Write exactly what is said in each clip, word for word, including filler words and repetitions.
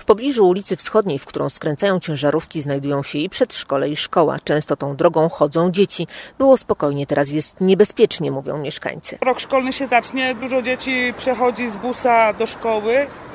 W pobliżu ulicy Wschodniej, w którą skręcają ciężarówki, znajdują się i przedszkole, i szkoła. Często tą drogą chodzą dzieci. Było spokojnie, teraz jest niebezpiecznie, mówią mieszkańcy. Rok szkolny się zacznie, dużo dzieci przechodzi z busa do szkoły.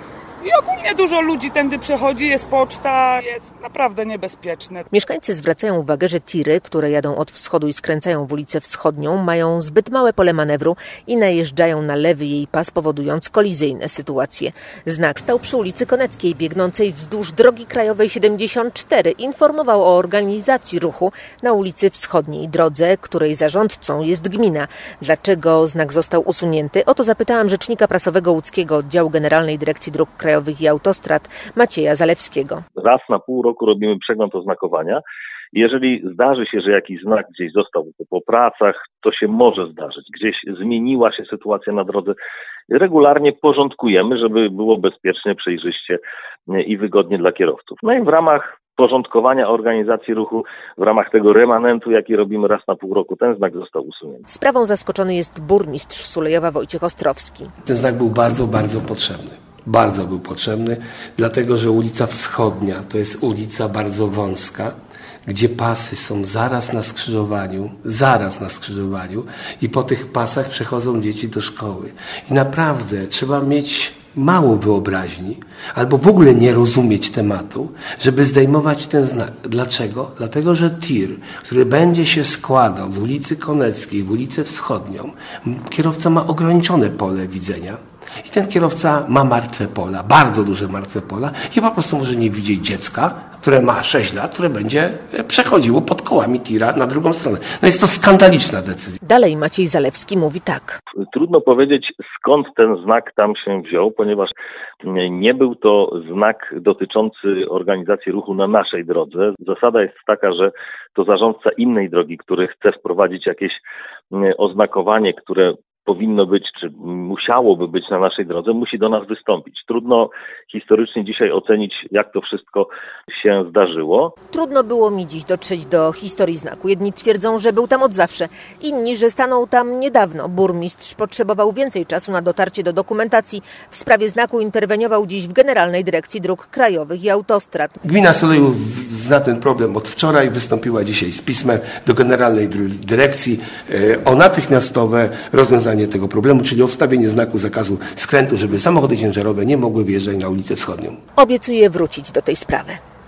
I ogólnie dużo ludzi tędy przechodzi, jest poczta, jest naprawdę niebezpieczne. Mieszkańcy zwracają uwagę, że tiry, które jadą od wschodu i skręcają w ulicę Wschodnią, mają zbyt małe pole manewru i najeżdżają na lewy jej pas, powodując kolizyjne sytuacje. Znak stał przy ulicy Koneckiej, biegnącej wzdłuż drogi krajowej siedemdziesiąt cztery. Informował o organizacji ruchu na ulicy Wschodniej, drodze, której zarządcą jest gmina. Dlaczego znak został usunięty? O to zapytałam rzecznika prasowego łódzkiego oddziału Generalnej Dyrekcji Dróg Krajowych i Autostrad Macieja Zalewskiego. Raz na pół roku robimy przegląd oznakowania. Jeżeli zdarzy się, że jakiś znak gdzieś został po pracach, to się może zdarzyć. Gdzieś zmieniła się sytuacja na drodze. Regularnie porządkujemy, żeby było bezpiecznie, przejrzyście i wygodnie dla kierowców. No i w ramach porządkowania organizacji ruchu, w ramach tego remanentu, jaki robimy raz na pół roku, ten znak został usunięty. Sprawą zaskoczony jest burmistrz Sulejowa Wojciech Ostrowski. Ten znak był bardzo, bardzo potrzebny. Bardzo był potrzebny, dlatego że ulica Wschodnia to jest ulica bardzo wąska, gdzie pasy są zaraz na skrzyżowaniu, zaraz na skrzyżowaniu i po tych pasach przechodzą dzieci do szkoły. I naprawdę trzeba mieć mało wyobraźni albo w ogóle nie rozumieć tematu, żeby zdejmować ten znak. Dlaczego? Dlatego, że tir, który będzie się składał z ulicy Koneckiej w ulicę Wschodnią, kierowca ma ograniczone pole widzenia. I ten kierowca ma martwe pola, bardzo duże martwe pola i po prostu może nie widzieć dziecka, które ma sześć lat, które będzie przechodziło pod kołami tira na drugą stronę. No jest to skandaliczna decyzja. Dalej Maciej Zalewski mówi tak. Trudno powiedzieć, skąd ten znak tam się wziął, ponieważ nie był to znak dotyczący organizacji ruchu na naszej drodze. Zasada jest taka, że to zarządca innej drogi, który chce wprowadzić jakieś oznakowanie, które powinno być, czy musiałoby być na naszej drodze, musi do nas wystąpić. Trudno historycznie dzisiaj ocenić, jak to wszystko się zdarzyło. Trudno było mi dziś dotrzeć do historii znaku. Jedni twierdzą, że był tam od zawsze, inni, że stanął tam niedawno. Burmistrz potrzebował więcej czasu na dotarcie do dokumentacji. W sprawie znaku interweniował dziś w Generalnej Dyrekcji Dróg Krajowych i Autostrad. Gmina Sulejów zna ten problem od wczoraj, wystąpiła dzisiaj z pismem do Generalnej Dyrekcji o natychmiastowe rozwiązanie tego problemu, czyli o wstawienie znaku zakazu skrętu, żeby samochody ciężarowe nie mogły wjeżdżać na ulicę Wschodnią. Obiecuje wrócić do tej sprawy.